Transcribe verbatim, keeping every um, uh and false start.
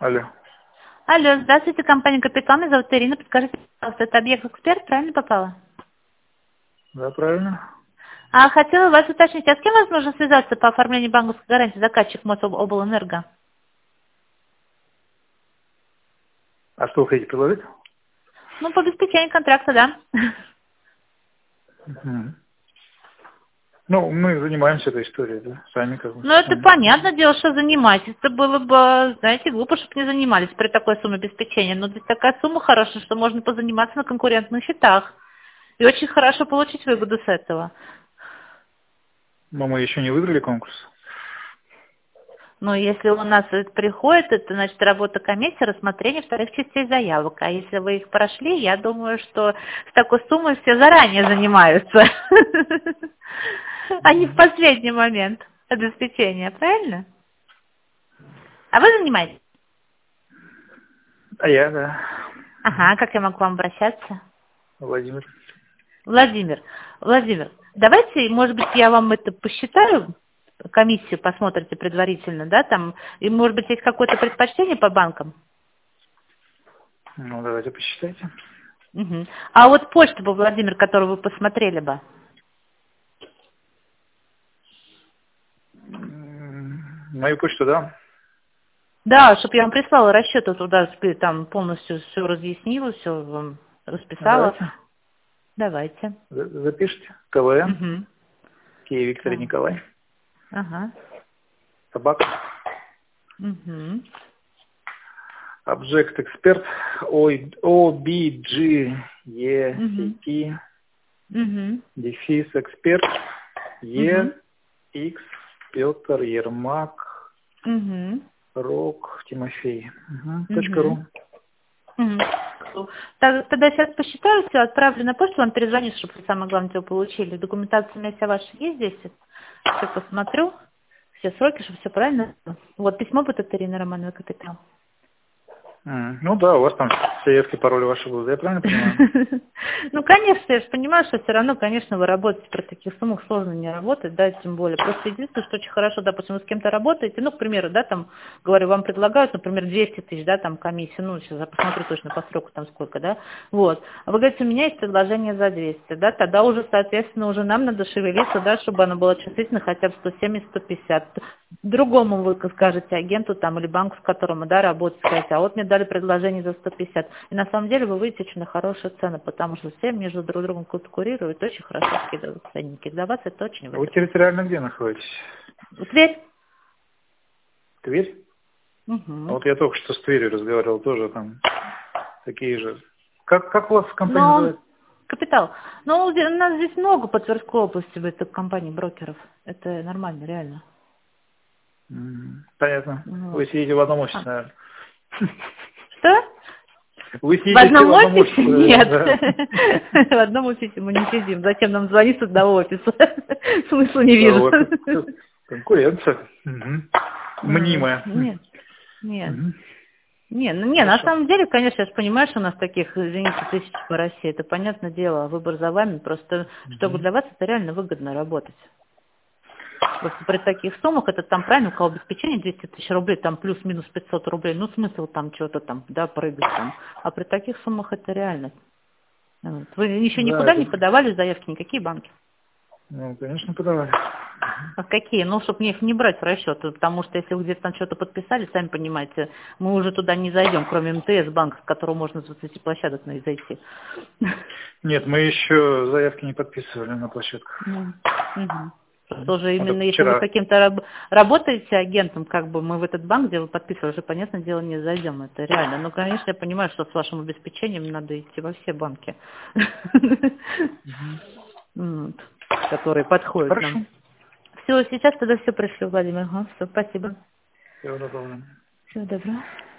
Алло. Алло, здравствуйте, компания «Капитал», меня зовут Ирина. Подскажите, пожалуйста, это объект «Эксперт», правильно попала? Да, правильно. А хотела вас уточнить, а с кем возможно связаться по оформлению банковской гарантии заказчик Мособлэнерго? А что вы хотите предложить? Ну, по обеспечению контракта, да. Мгм. Ну, мы занимаемся этой историей, да, сами как бы. Ну, это Сами. понятное дело, что занимаетесь. Это было бы, знаете, глупо, чтобы не занимались при такой сумме обеспечения. Но здесь такая сумма хорошая, что можно позаниматься на конкурентных счетах. И очень хорошо получить выгоду с этого. Но мы еще не выиграли конкурс. Но если у нас это приходит, это значит работа комиссии, рассмотрение вторых частей заявок. А если вы их прошли, я думаю, что с такой суммой все заранее занимаются, а не в последний момент обеспечения, правильно? А вы занимаетесь? А я, да. Ага, как я могу к вам обращаться? Владимир. Владимир, Владимир, давайте, может быть, я вам это посчитаю, комиссию посмотрите предварительно, да, там, и, может быть, есть какое-то предпочтение по банкам? Ну, давайте посчитайте. Мгм. А вот почту бы, Владимир, которую вы посмотрели бы? М, Мою почту, да? Да, чтобы я вам прислала расчеты туда, чтобы там полностью все разъяснила, все вам расписала. Давайте. Давайте. За- Запишите. КВН. Угу. Киев Виктор и Николай. Ага. Собака. Угу. Объект эксперт. О Би Джи Е Угу. Ти. Угу. Дефис эксперт. Угу. Е Икс Петр Ермак. Угу. Рок Тимофей. Угу. Точка Угу. ру. Угу. Так, тогда сейчас посчитаю все, отправлю на почту, вам перезвоню, чтобы вы самое главное все получили. Документация у меня вся ваша есть здесь. Все посмотрю, все сроки, чтобы все правильно. Вот письмо будет от Ирины Романовой «Капитал». М, Ну да, у вас там все явки, пароли ваши будут, я правильно понимаю? Ну, конечно, я же понимаю, что все равно, конечно, вы работаете при таких суммах, сложно не работать, да, тем более. Просто единственное, что очень хорошо, допустим, вы с кем-то работаете, ну, к примеру, да, там, говорю, вам предлагают, например, двести тысяч, да, там, комиссия, ну, сейчас я посмотрю точно по сроку там сколько, да, вот. А вы говорите, у меня есть предложение за двести, да, тогда уже, соответственно, уже нам надо шевелиться, да, чтобы оно было чувствительно хотя бы сто семьдесят — сто пятьдесят. Другому вы скажете агенту там или банку, с которым мы, да, работаете, скажете, а вот мне дали предложение за сто пятьдесят. И на самом деле вы выйдете очень на хорошие цены, потому что все между друг другом конкурируют, очень хорошо скидывают ценники. Для вас это очень Вы выгодно. территориально где находитесь? Тверь? Тверь? А Угу. вот я только что с Тверью разговаривал, тоже там такие же. Как, как у вас компания Но называется? капитал. Но у нас здесь много по Тверской области в этой компании брокеров. Это нормально, реально. М, Понятно. Вы Вот. сидите в одном офисе, А. наверное. Что? Вы В сидите все в одном одном офисе? офисе, Нет. да. В одном офисе мы не сидим. Зачем нам звонить с одного офиса? Смысла не Да, у вижу. вас кон- конкуренция. Мгм. М, Мнимая. Нет, нет. Мгм. Не, ну не, на Хорошо. самом деле, конечно, я же понимаю, что у нас таких, извините, тысяч по России. Это понятное дело, выбор за вами. Просто, чтобы Мгм. для вас это реально выгодно работать. Просто при таких суммах, это там правильно, у кого обеспечение двести тысяч рублей, там плюс-минус пятьсот рублей, ну смысл там что-то там, да, прыгать там. А при таких суммах это реально. Вот. Вы еще Да, никуда это, не подавали заявки, никакие банки? ну, конечно, подавали. А какие? Ну, чтобы мне их не брать в расчет, потому что если вы где-то там что-то подписали, сами понимаете, мы уже туда не зайдем, кроме МТС банка, с которого можно с двадцати площадок на зайти. Нет, мы еще заявки не подписывали на площадках. Ну, мгм. Тоже Вот именно только если вы с вчера. каким-то раб- работаете агентом, как бы мы в этот банк, где вы подписывали, уже, понятное дело, не зайдем, это реально. Но, конечно, я понимаю, что с вашим обеспечением надо идти во все банки, Мгм. вот, которые подходят нам. Хорошо. Все, сейчас тогда все пришлю, Владимир. Все, спасибо. Всего доброго. Всего доброго.